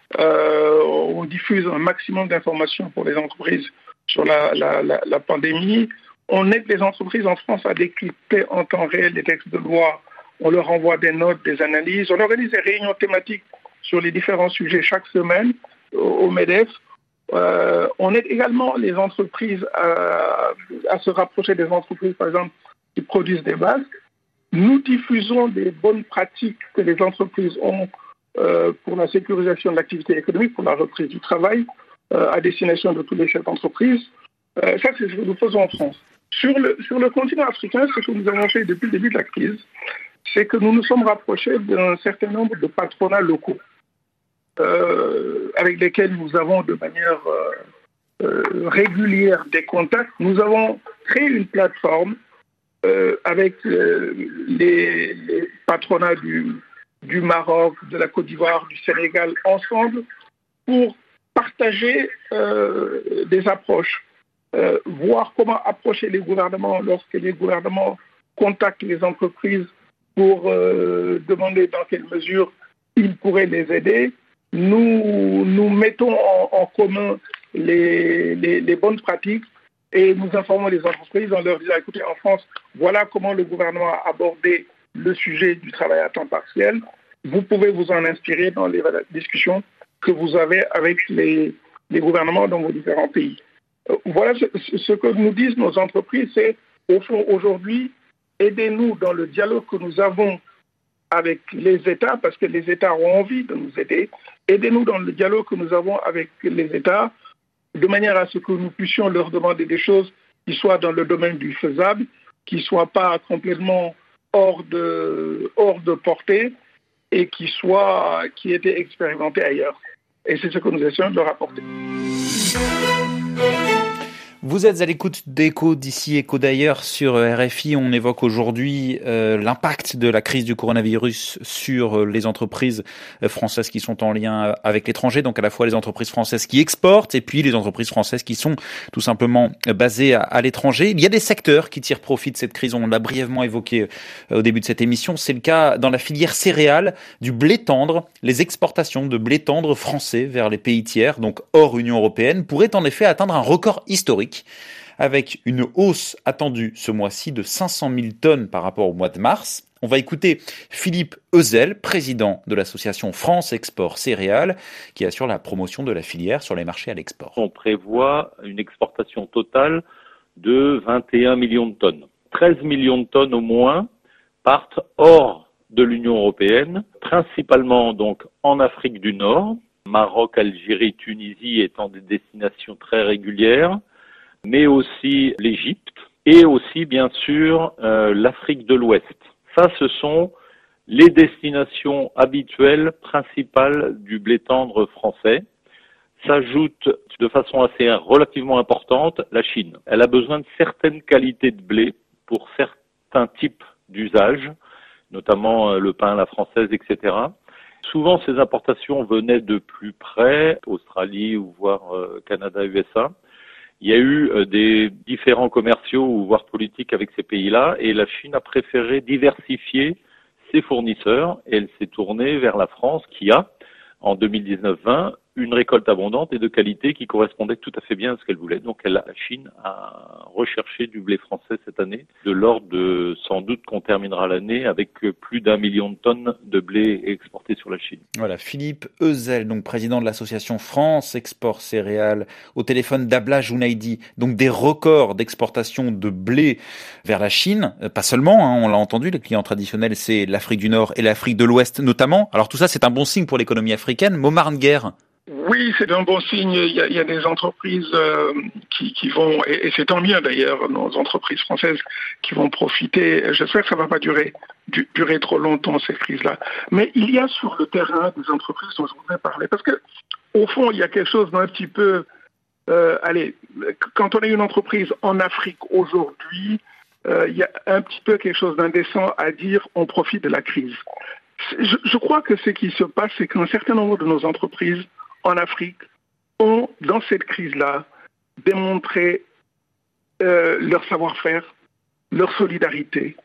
On diffuse un maximum d'informations pour les entreprises sur la pandémie. On aide les entreprises en France à décrypter en temps réel les textes de loi. On leur envoie des notes, des analyses. On organise des réunions thématiques sur les différents sujets chaque semaine au MEDEF. On aide également les entreprises à se rapprocher des entreprises, par exemple, qui produisent des masques. Nous diffusons des bonnes pratiques que les entreprises ont pour la sécurisation de l'activité économique, pour la reprise du travail, à destination de tous les chefs d'entreprise. Ça, c'est ce que nous faisons en France. Sur le continent africain, ce que nous avons fait depuis le début de la crise, c'est que nous nous sommes rapprochés d'un certain nombre de patronats locaux avec lesquels nous avons de manière régulière des contacts. Nous avons créé une plateforme avec les patronats du Maroc, de la Côte d'Ivoire, du Sénégal, ensemble, pour partager des approches, voir comment approcher les gouvernements lorsque les gouvernements contactent les entreprises pour demander dans quelle mesure ils pourraient les aider. Nous mettons en commun les bonnes pratiques et nous informons les entreprises en leur disant, écoutez, en France, voilà comment le gouvernement a abordé le sujet du travail à temps partiel. Vous pouvez vous en inspirer dans les discussions que vous avez avec les gouvernements dans vos différents pays. Voilà ce que nous disent nos entreprises, c'est au fond aujourd'hui, aidez-nous dans le dialogue que nous avons avec les États, parce que les États ont envie de nous aider. Aidez-nous dans le dialogue que nous avons avec les États, de manière à ce que nous puissions leur demander des choses qui soient dans le domaine du faisable, qui ne soient pas complètement hors de portée et qui étaient expérimentées ailleurs. Et c'est ce que nous essayons de leur apporter. Vous êtes à l'écoute d'Écho d'ici, Écho d'ailleurs sur RFI. On évoque aujourd'hui l'impact de la crise du coronavirus sur les entreprises françaises qui sont en lien avec l'étranger, donc à la fois les entreprises françaises qui exportent et puis les entreprises françaises qui sont tout simplement basées à l'étranger. Il y a des secteurs qui tirent profit de cette crise, on l'a brièvement évoqué au début de cette émission. C'est le cas dans la filière céréales, du blé tendre. Les exportations de blé tendre français vers les pays tiers, donc hors Union européenne, pourraient en effet atteindre un record historique, avec une hausse attendue ce mois-ci de 500 000 tonnes par rapport au mois de mars. On va écouter Philippe Heuzel, président de l'association France Export Céréales, qui assure la promotion de la filière sur les marchés à l'export. On prévoit une exportation totale de 21 millions de tonnes. 13 millions de tonnes au moins partent hors de l'Union européenne, principalement donc en Afrique du Nord, Maroc, Algérie, Tunisie étant des destinations très régulières, mais aussi l'Égypte et aussi bien sûr l'Afrique de l'Ouest. Ça, ce sont les destinations habituelles principales du blé tendre français. S'ajoute de façon assez relativement importante la Chine. Elle a besoin de certaines qualités de blé pour certains types d'usages, notamment le pain à la française, etc. Souvent, ces importations venaient de plus près, Australie ou voire Canada, USA. Il y a eu des différends commerciaux ou voire politiques avec ces pays-là et la Chine a préféré diversifier ses fournisseurs et elle s'est tournée vers la France qui a, en 2019-20, une récolte abondante et de qualité qui correspondait tout à fait bien à ce qu'elle voulait. Donc la Chine a recherché du blé français cette année, de l'ordre de, sans doute qu'on terminera l'année avec plus d'1 million de tonnes de blé exporté sur la Chine. Voilà, Philippe Heuzel, donc président de l'association France Export Céréales, au téléphone d'Abla Jounaidi, donc des records d'exportation de blé vers la Chine, pas seulement, on l'a entendu, les clients traditionnels c'est l'Afrique du Nord et l'Afrique de l'Ouest notamment. Alors tout ça c'est un bon signe pour l'économie africaine. Momar Nguer. Oui, c'est un bon signe. Il y a des entreprises qui vont, et c'est tant mieux d'ailleurs, nos entreprises françaises qui vont profiter. J'espère que ça ne va pas durer trop longtemps, cette crise-là. Mais il y a sur le terrain des entreprises dont je voudrais parler. Parce que, au fond, il y a quelque chose d'un petit peu... quand on est une entreprise en Afrique aujourd'hui, il y a un petit peu quelque chose d'indécent à dire on profite de la crise. Je crois que ce qui se passe, c'est qu'un certain nombre de nos entreprises en Afrique ont, dans cette crise-là, démontré leur savoir-faire, leur solidarité,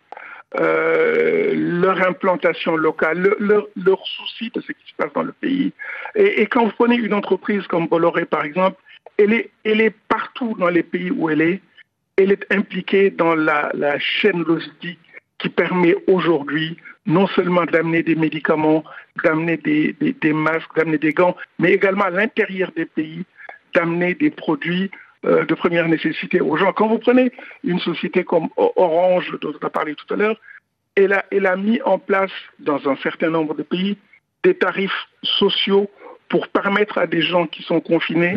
leur implantation locale, leur souci de ce qui se passe dans le pays. Et quand vous prenez une entreprise comme Bolloré, par exemple, elle est partout dans les pays où elle est impliquée dans la chaîne logistique qui permet aujourd'hui non seulement d'amener des médicaments, d'amener des masques, d'amener des gants, mais également à l'intérieur des pays, d'amener des produits de première nécessité aux gens. Quand vous prenez une société comme Orange, dont on a parlé tout à l'heure, elle a mis en place dans un certain nombre de pays des tarifs sociaux pour permettre à des gens qui sont confinés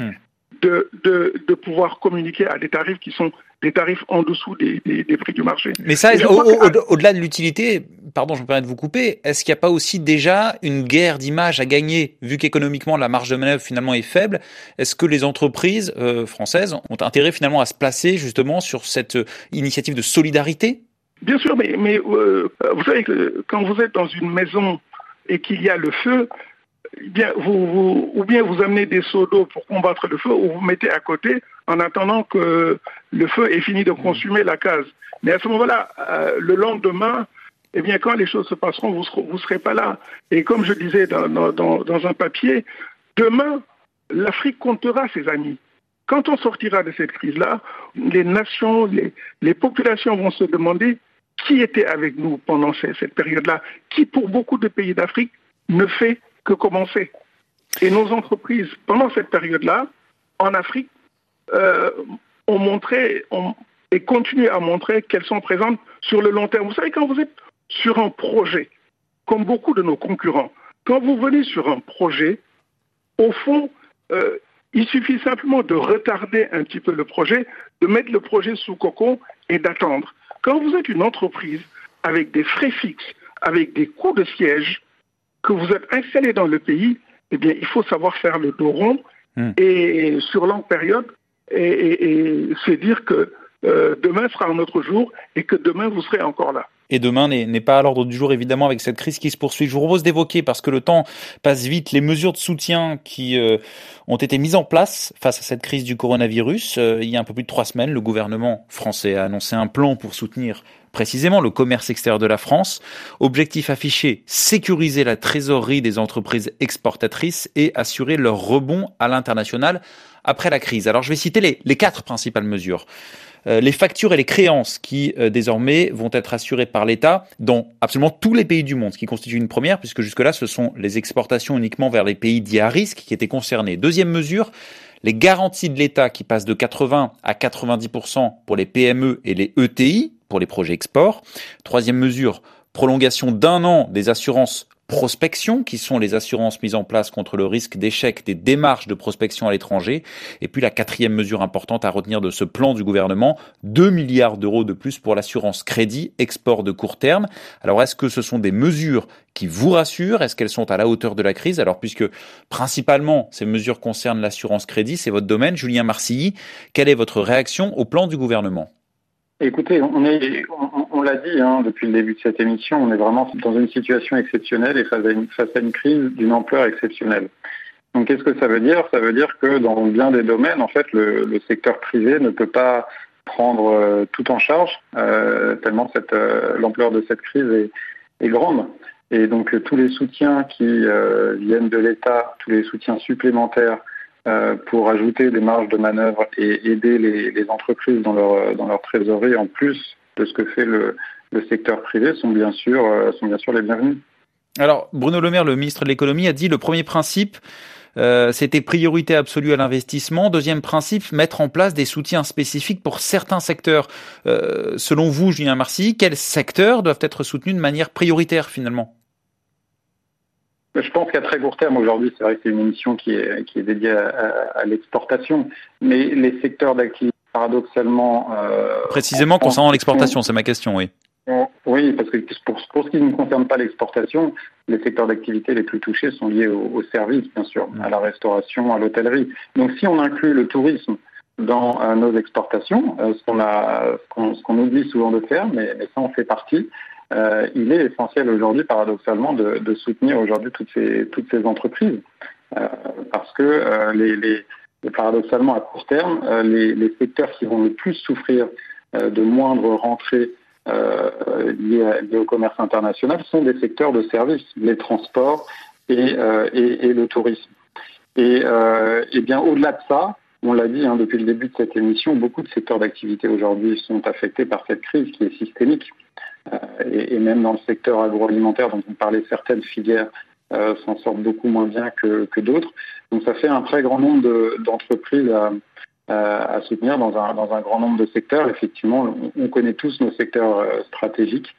de pouvoir communiquer à des tarifs qui sont des tarifs en dessous des prix du marché. Mais ça, au-delà de l'utilité, pardon, je me permets de vous couper, est-ce qu'il n'y a pas aussi déjà une guerre d'image à gagner, vu qu'économiquement la marge de manœuvre finalement est faible? Est-ce que les entreprises françaises ont intérêt finalement à se placer justement sur cette initiative de solidarité? Bien sûr, mais vous savez que quand vous êtes dans une maison et qu'il y a le feu, eh bien, ou bien vous amenez des seaux d'eau pour combattre le feu, ou vous mettez à côté en attendant que le feu ait fini de consumer la case. Mais à ce moment-là, le lendemain, eh bien, quand les choses se passeront, vous serez pas là. Et comme je disais dans un papier, demain, l'Afrique comptera ses amis. Quand on sortira de cette crise-là, les nations, les populations vont se demander qui était avec nous pendant cette période-là, qui pour beaucoup de pays d'Afrique ne fait que commencer. Et nos entreprises, pendant cette période-là, en Afrique, ont montré et continuent à montrer qu'elles sont présentes sur le long terme. Vous savez, quand vous êtes sur un projet, comme beaucoup de nos concurrents, quand vous venez sur un projet, au fond, il suffit simplement de retarder un petit peu le projet, de mettre le projet sous cocon et d'attendre. Quand vous êtes une entreprise avec des frais fixes, avec des coûts de siège, que vous êtes installé dans le pays, eh bien, il faut savoir faire le dos rond et sur longue période et se dire que demain sera un autre jour et que demain vous serez encore là. Et demain n'est pas à l'ordre du jour, évidemment, avec cette crise qui se poursuit. Je vous propose d'évoquer, parce que le temps passe vite, les mesures de soutien qui ont été mises en place face à cette crise du coronavirus. Il y a un peu plus de 3 semaines, le gouvernement français a annoncé un plan pour soutenir précisément le commerce extérieur de la France. Objectif affiché, sécuriser la trésorerie des entreprises exportatrices et assurer leur rebond à l'international après la crise. Alors je vais citer les 4 principales mesures. Les factures et les créances qui désormais vont être assurées par l'État dans absolument tous les pays du monde, ce qui constitue une première, puisque jusque-là ce sont les exportations uniquement vers les pays dits à risque qui étaient concernés. Deuxième mesure, les garanties de l'État qui passent de 80 à 90% pour les PME et les ETI, pour les projets export. Troisième mesure, prolongation d'1 an des assurances prospection, qui sont les assurances mises en place contre le risque d'échec des démarches de prospection à l'étranger. Et puis la 4e mesure importante à retenir de ce plan du gouvernement, 2 milliards d'euros de plus pour l'assurance crédit, export de court terme. Alors est-ce que ce sont des mesures qui vous rassurent? Est-ce qu'elles sont à la hauteur de la crise? Alors puisque principalement ces mesures concernent l'assurance crédit, c'est votre domaine, Julien Marcilly, quelle est votre réaction au plan du gouvernement? Écoutez, on l'a dit depuis le début de cette émission, on est vraiment dans une situation exceptionnelle et face à une crise d'une ampleur exceptionnelle. Donc qu'est-ce que ça veut dire? Ça veut dire que dans bien des domaines, en fait, le secteur privé ne peut pas prendre tout en charge, tellement l'ampleur de cette crise est grande. Et donc tous les soutiens qui viennent de l'État, tous les soutiens supplémentaires, pour ajouter des marges de manœuvre et aider les entreprises dans leur trésorerie en plus de ce que fait le secteur privé sont bien sûr les bienvenus. Alors Bruno Le Maire, le ministre de l'économie, a dit le premier principe c'était priorité absolue à l'investissement. Deuxième principe, mettre en place des soutiens spécifiques pour certains secteurs. Selon vous, Julien Marcilly, quels secteurs doivent être soutenus de manière prioritaire finalement? Je pense qu'à très court terme, aujourd'hui, c'est vrai que c'est une émission qui est dédiée à l'exportation, mais les secteurs d'activité, paradoxalement... Précisément concernant l'exportation, c'est ma question, oui. Oui, parce que pour ce qui ne concerne pas l'exportation, les secteurs d'activité les plus touchés sont liés aux services, bien sûr, à la restauration, à l'hôtellerie. Donc si on inclut le tourisme dans nos exportations, ce qu'on oublie souvent de faire, mais ça en fait partie, il est essentiel aujourd'hui, paradoxalement, de soutenir aujourd'hui toutes ces entreprises, parce que paradoxalement, à court terme, les secteurs qui vont le plus souffrir de moindres rentrées liées au commerce international sont des secteurs de services, les transports et le tourisme. Et bien au-delà de ça, on l'a dit depuis le début de cette émission, beaucoup de secteurs d'activité aujourd'hui sont affectés par cette crise qui est systémique. Et même dans le secteur agroalimentaire dont on parlait, certaines filières s'en sortent beaucoup moins bien que d'autres. Donc ça fait un très grand nombre d'entreprises à soutenir dans un grand nombre de secteurs. Effectivement, on connaît tous nos secteurs stratégiques,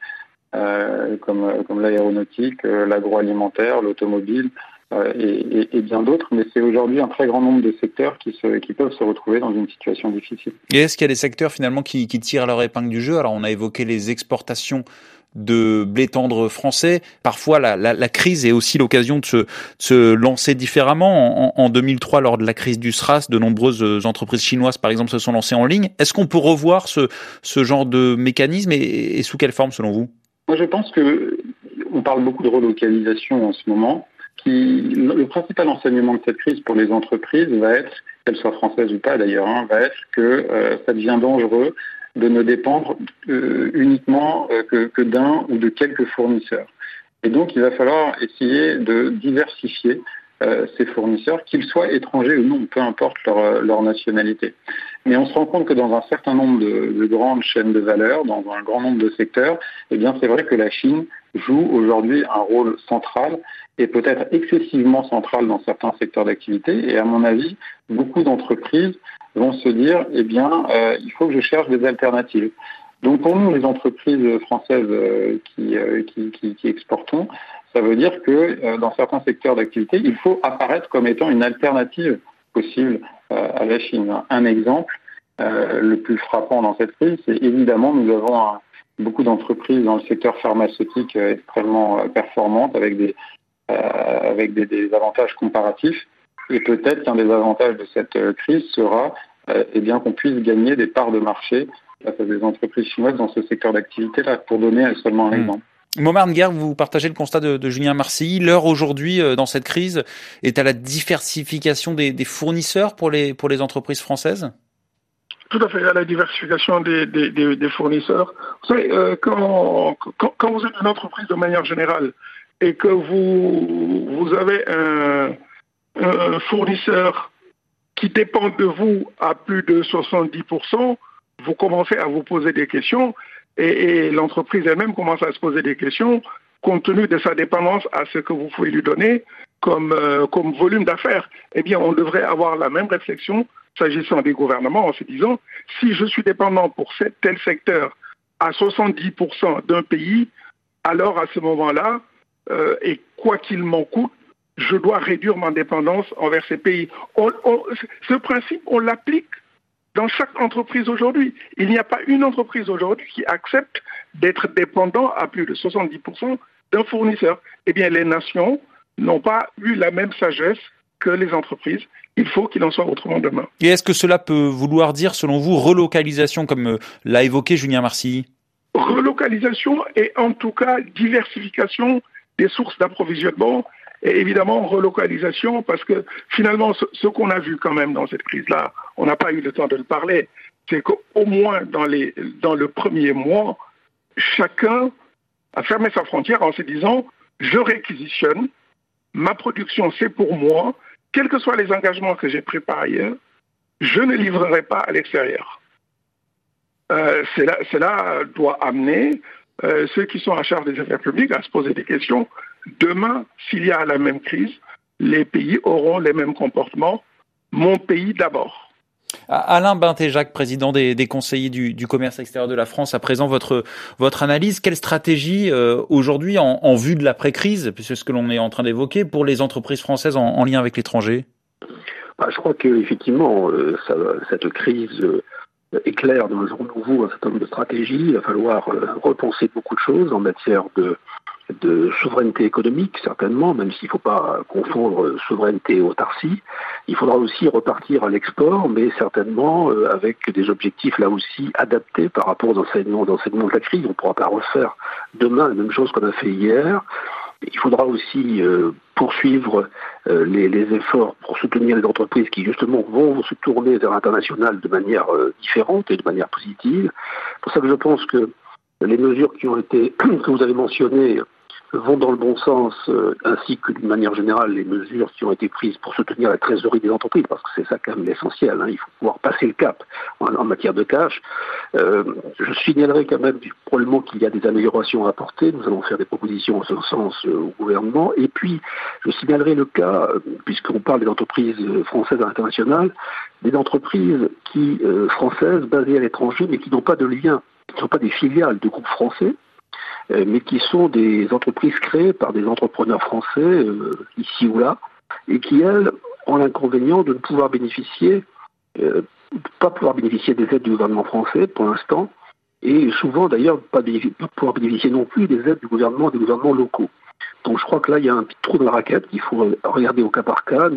comme l'aéronautique, l'agroalimentaire, l'automobile et bien d'autres. Mais c'est aujourd'hui un très grand nombre de secteurs qui peuvent se retrouver dans une situation difficile. Et est-ce qu'il y a des secteurs finalement qui tirent leur épingle du jeu? Alors on a évoqué les exportations de blé tendre français. Parfois, la crise est aussi l'occasion de se lancer différemment. En 2003, lors de la crise du SRAS, de nombreuses entreprises chinoises, par exemple, se sont lancées en ligne. Est-ce qu'on peut revoir ce genre de mécanisme et sous quelle forme, selon vous? Moi, je pense on parle beaucoup de relocalisation en ce moment. Le principal enseignement de cette crise pour les entreprises va être, qu'elles soient françaises ou pas d'ailleurs, va être que ça devient dangereux de ne dépendre uniquement que d'un ou de quelques fournisseurs. Et donc, il va falloir essayer de diversifier ces fournisseurs, qu'ils soient étrangers ou non, peu importe leur nationalité. Mais on se rend compte que dans un certain nombre de grandes chaînes de valeur, dans un grand nombre de secteurs, eh bien, c'est vrai que la Chine joue aujourd'hui un rôle central et peut-être excessivement central dans certains secteurs d'activité. Et à mon avis, beaucoup d'entreprises vont se dire, eh bien, il faut que je cherche des alternatives. Donc pour nous, les entreprises françaises qui exportons, ça veut dire que dans certains secteurs d'activité, il faut apparaître comme étant une alternative possible à la Chine. Un exemple, le plus frappant dans cette crise, c'est évidemment, nous avons beaucoup d'entreprises dans le secteur pharmaceutique extrêmement performantes avec des avantages comparatifs. Et peut-être qu'un des avantages de cette crise sera qu'on puisse gagner des parts de marché face à des entreprises chinoises dans ce secteur d'activité-là, pour donner seulement un exemple. Momar Nguer, vous partagez le constat de Julien Marcilly. L'heure aujourd'hui, dans cette crise, est à la diversification des fournisseurs pour les entreprises françaises? Tout à fait, à la diversification des fournisseurs. Vous savez, quand vous êtes une entreprise de manière générale et que vous avez un fournisseur qui dépend de vous à plus de 70%, vous commencez à vous poser des questions et l'entreprise elle-même commence à se poser des questions compte tenu de sa dépendance à ce que vous pouvez lui donner comme volume d'affaires. Eh bien, on devrait avoir la même réflexion s'agissant des gouvernements en se disant, si je suis dépendant pour tel secteur à 70% d'un pays, alors à ce moment-là, et quoi qu'il m'en coûte, je dois réduire ma dépendance envers ces pays. Ce principe, on l'applique dans chaque entreprise aujourd'hui. Il n'y a pas une entreprise aujourd'hui qui accepte d'être dépendant à plus de 70% d'un fournisseur. Eh bien, les nations n'ont pas eu la même sagesse que les entreprises. Il faut qu'il en soit autrement demain. Et est-ce que cela peut vouloir dire, selon vous, relocalisation, comme l'a évoqué Julien Marcilly? Relocalisation et en tout cas diversification des sources d'approvisionnement. Et évidemment, relocalisation, parce que finalement, ce qu'on a vu quand même dans cette crise-là, on n'a pas eu le temps de le parler, c'est qu'au moins dans le premier mois, chacun a fermé sa frontière en se disant « je réquisitionne, ma production c'est pour moi, quels que soient les engagements que j'ai pris par ailleurs, je ne livrerai pas à l'extérieur ». Cela doit amener ceux qui sont en charge des affaires publiques à se poser des questions. Demain, s'il y a la même crise, les pays auront les mêmes comportements. Mon pays d'abord. Alain Bintéjac, président des conseillers du commerce extérieur de la France, à présent votre analyse. Quelle stratégie aujourd'hui en vue de l'après-crise, puisque c'est ce que l'on est en train d'évoquer, pour les entreprises françaises en lien avec l'étranger? Je crois qu'effectivement, cette crise éclaire dans un jour nouveau un certain nombre de stratégies. Il va falloir repenser beaucoup de choses en matière de souveraineté économique, certainement, même s'il ne faut pas confondre souveraineté et autarcie. Il faudra aussi repartir à l'export, mais certainement avec des objectifs là aussi adaptés par rapport aux enseignements de la crise. On ne pourra pas refaire demain la même chose qu'on a fait hier. Il faudra aussi poursuivre les efforts pour soutenir les entreprises qui justement vont se tourner vers l'international de manière différente et de manière positive. C'est pour ça que je pense que les mesures que vous avez mentionnées vont dans le bon sens, ainsi que d'une manière générale les mesures qui ont été prises pour soutenir la trésorerie des entreprises, parce que c'est ça quand même l'essentiel, il faut pouvoir passer le cap en matière de cash. Je signalerai quand même probablement qu'il y a des améliorations à apporter. Nous allons faire des propositions en ce sens au gouvernement. Et puis, je signalerai le cas, puisqu'on parle des entreprises françaises et internationales, des entreprises françaises basées à l'étranger, mais qui n'ont pas de lien, qui ne sont pas des filiales de groupes français, mais qui sont des entreprises créées par des entrepreneurs français, ici ou là, et qui, elles, ont l'inconvénient de ne pouvoir bénéficier, pas pouvoir bénéficier des aides du gouvernement français pour l'instant, et souvent d'ailleurs pas pouvoir bénéficier non plus des aides des gouvernements locaux. Donc je crois que là il y a un petit trou dans la raquette qu'il faut regarder au cas par cas.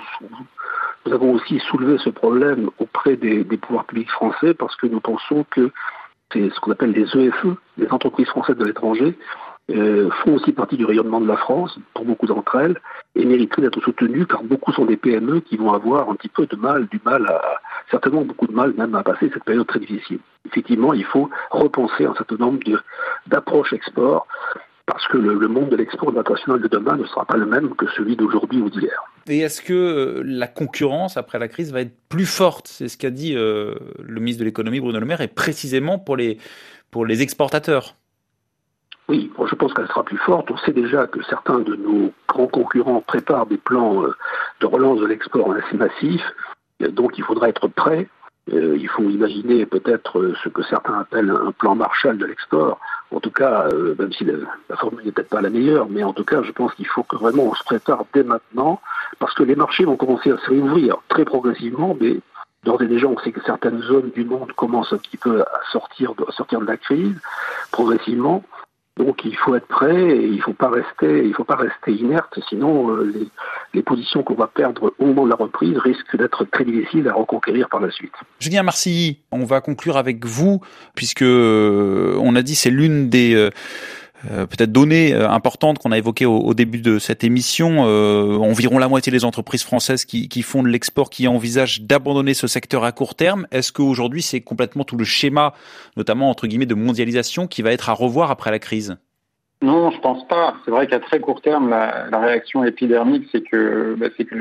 Nous avons aussi soulevé ce problème auprès des pouvoirs publics français parce que nous pensons que c'est ce qu'on appelle les EFE, les entreprises françaises de l'étranger, font aussi partie du rayonnement de la France, pour beaucoup d'entre elles, et mériteraient d'être soutenues, car beaucoup sont des PME qui vont avoir un petit peu certainement beaucoup de mal même à passer cette période très difficile. Effectivement, il faut repenser un certain nombre d'approches export, parce que le monde de l'export international de demain ne sera pas le même que celui d'aujourd'hui ou d'hier. Et est-ce que la concurrence après la crise va être plus forte ? C'est ce qu'a dit le ministre de l'économie Bruno Le Maire, et précisément pour les exportateurs. Oui, je pense qu'elle sera plus forte. On sait déjà que certains de nos grands concurrents préparent des plans de relance de l'export assez massifs, donc il faudra être prêt. Il faut imaginer peut-être ce que certains appellent un plan Marshall de l'export. En tout cas, même si la formule n'est peut-être pas la meilleure, mais en tout cas, je pense qu'il faut que vraiment on se prépare dès maintenant, parce que les marchés vont commencer à se réouvrir très progressivement, mais d'ores et déjà, on sait que certaines zones du monde commencent un petit peu à sortir de la crise progressivement. Donc il faut être prêt et il faut pas rester inerte, sinon les positions qu'on va perdre au moment de la reprise risquent d'être très difficiles à reconquérir par la suite. Julien Marcilly, on va conclure avec vous, puisque on a dit c'est l'une des peut-être données importantes qu'on a évoquées au début de cette émission. Environ la moitié des entreprises françaises qui font de l'export, qui envisagent d'abandonner ce secteur à court terme. Est-ce qu'aujourd'hui c'est complètement tout le schéma, notamment entre guillemets de mondialisation, qui va être à revoir après la crise ? Non, je pense pas. C'est vrai qu'à très court terme, la réaction épidermique, c'est que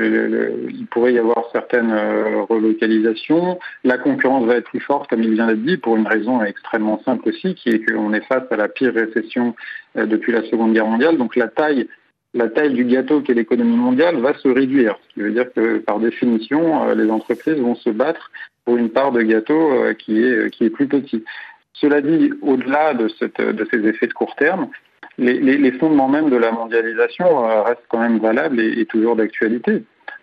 il pourrait y avoir certaines relocalisations. La concurrence va être plus forte, comme il vient d'être dit, pour une raison extrêmement simple aussi, qui est qu'on est face à la pire récession depuis la Seconde Guerre mondiale. Donc la taille du gâteau qu'est l'économie mondiale va se réduire. Ce qui veut dire que, par définition, les entreprises vont se battre pour une part de gâteau qui est plus petite. Cela dit, au-delà de ces effets de court terme, les fondements même de la mondialisation restent quand même valables et toujours d'actualité.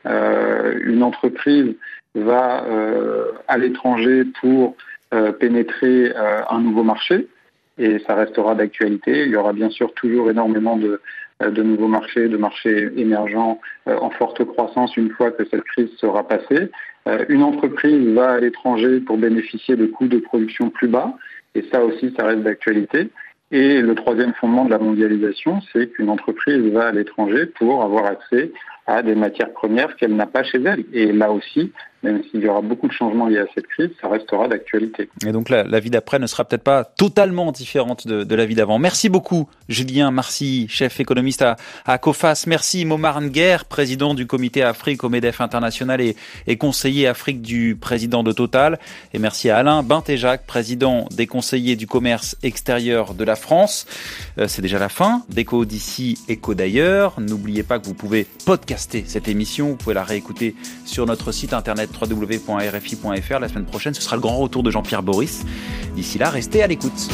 Une entreprise va à l'étranger pour pénétrer un nouveau marché, et ça restera d'actualité. Il y aura bien sûr toujours énormément de nouveaux marchés, de marchés émergents en forte croissance une fois que cette crise sera passée. Une entreprise va à l'étranger pour bénéficier de coûts de production plus bas, et ça aussi, ça reste d'actualité. Et le troisième fondement de la mondialisation, c'est qu'une entreprise va à l'étranger pour avoir accès à des matières premières qu'elle n'a pas chez elle. Et là aussi, même s'il y aura beaucoup de changements liés à cette crise, ça restera d'actualité. Et donc la vie d'après ne sera peut-être pas totalement différente de la vie d'avant. Merci beaucoup Julien Marcilly, chef économiste à Coface. Merci Momar Nguer, président du comité Afrique au MEDEF International et conseiller Afrique du président de Total. Et merci à Alain Bintéjac, président des conseillers du commerce extérieur de la France. C'est déjà la fin d'Éco d'ici, Éco d'ailleurs. N'oubliez pas que vous pouvez podcaster cette émission. Vous pouvez la réécouter sur notre site internet www.rfi.fr. La semaine prochaine, ce sera le grand retour de Jean-Pierre Boris. D'ici là, restez à l'écoute.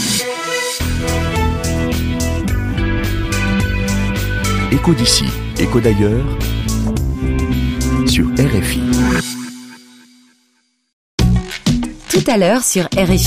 Éco d'ici, Éco d'ailleurs, sur RFI. Tout à l'heure sur RFI.